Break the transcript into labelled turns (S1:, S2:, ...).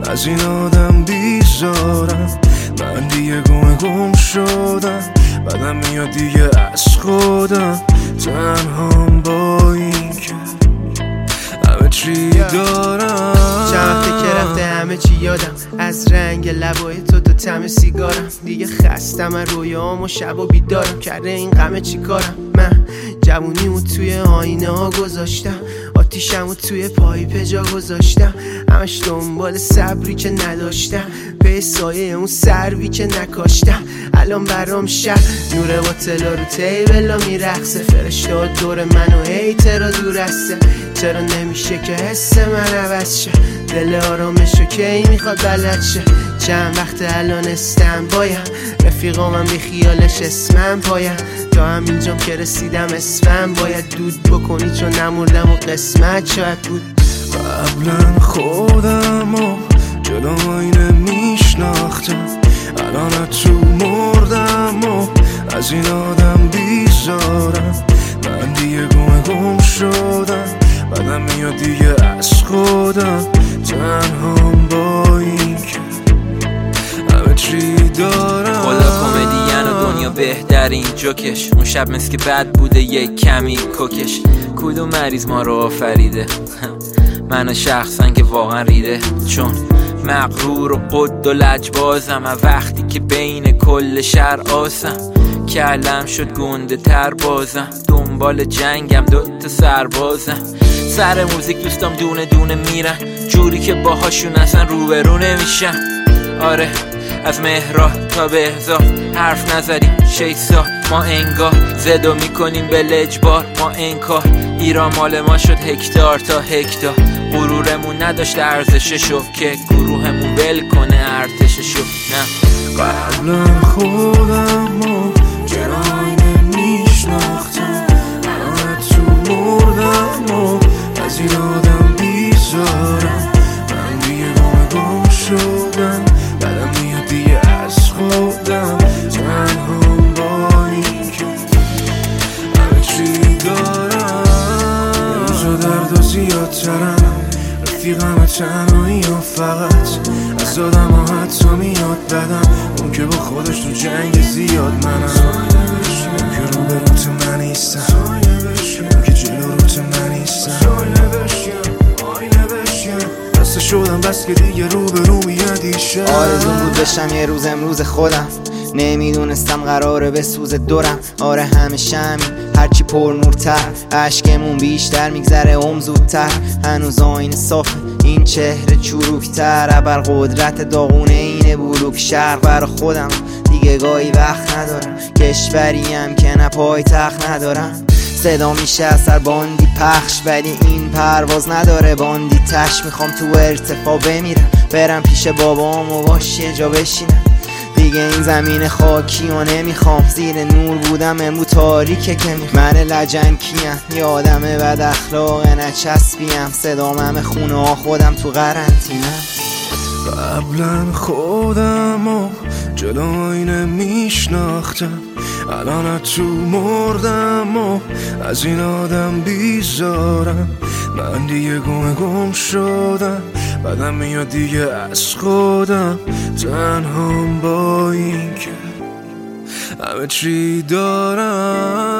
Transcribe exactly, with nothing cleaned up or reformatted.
S1: از این آدم بیزارم، من دیگه گم گم شدم، بعدم میاد دیگه از خودم، تنهام با این که همه چی دارم.
S2: چند وقته که رفته همه چی یادم، از رنگ لبای تو تا طعم سیگارم. دیگه خستم از رویام و شب و بیدارم، کرده این غمه چی کارم. من جوونیمو توی آینه ها گذاشتم، آتیشمو توی پایپ جا گذاشتم، همش دنبال صبری که نداشتم، به سایه اون سروی که نکاشتم. الان برام شب نور باطلا رو تیبلا میرقصه، فرشته دور منو هیترا دور هسته. چرا نمیشه که حس من عوض شه، دل آرامشو کی میخواد بلد شه. چند وقت الان استم بایم، رفیقا من بی خیالش اسمم پایم، تا همینجام که رسیدم اسمم باید دود بکنی چون نمردم و قسمت شاید بود.
S1: قبلا خودم و جلو اینه میشناختم، الان تو مردم و از این آدم بیزارم، من دیگه گم گم شدم، بعدم میاد دیگه از خودم، تنهام با این که همه چی دارم.
S3: خدا کمدین و دنیا بهترین جوکش، اون شب مثل که بد بوده یک کمی کوکش. کدوم مریض ما رو آفریده؟ منو شخصا که واقعا ریده، چون مغرور و قد و لجبازم، وقتی که بین کل شهر آسم، کلم شد گنده تر بازم، دنبال جنگم دوتا سربازم. سر موزیک دوستام دونه دونه میرن، جوری که باهاشون اصلا روبرو نمیشم. آره از مهرا تا بهزاد حرف نزدیم شیسا، ما انگار زدو میکنیم به لجبار، ما انکار ایران مال ما شد هکتار تا هکتار. غرورمون نداشت ارزششو که گروهمون ول کنه ارتششو. نه
S1: قبلا خودم و جراینه میشناختم، الان تو مردم و از این آدم بیزارم، من دیگه گم گم شدم، بعدم میاد دیگه از خودم، تنهام با این که همه چی دارم. روزا درد و زیادترم، رفیقم تنهایی و فقط از آدم ها حتی میاد بدم، اون که با خودش تو جنگ زیاد منم، اون که رو به روت من نیستم، اون که جلو روت من نیستم. بسته شدم بس که دیگه رو به رو میادیشم.
S4: آرزون بود بشم یه روز امروز خودم، نمیدونستم قراره به سوز دورم. آره همیشه همین، هرچی پر نورتر، عشقمون بیشتر میگذره ام زودتر. هنوز آینه صافه این چهره چروکتر، ابر قدرت داغونه اینه بلوک شرق. برا خودم دیگه گاهی وقت ندارم، کشوریم که نه پای تخت ندارم. صدا میشه از سر باندی پخش، ولی این پرواز نداره باندی تش. میخوام تو ارتفاع بمیرم، برم پیش بابام و باش یه جا بشینم. دیگه این زمین خاکی و نمیخوام، زیر نور بودم امرو تاریکه که میخوام. من لجن کیم، یه آدم بد اخلاق نچسبیم، صدام همه خونه ها خودم تو قرنطینم.
S1: قبلا خودم و جلو اینه میشناختم، الان تو مردم و از این آدم بیزارم، من دیگه گم گم شدم، بعدم میاد دیگه از خودم، تنهام با این که همه چی دارم.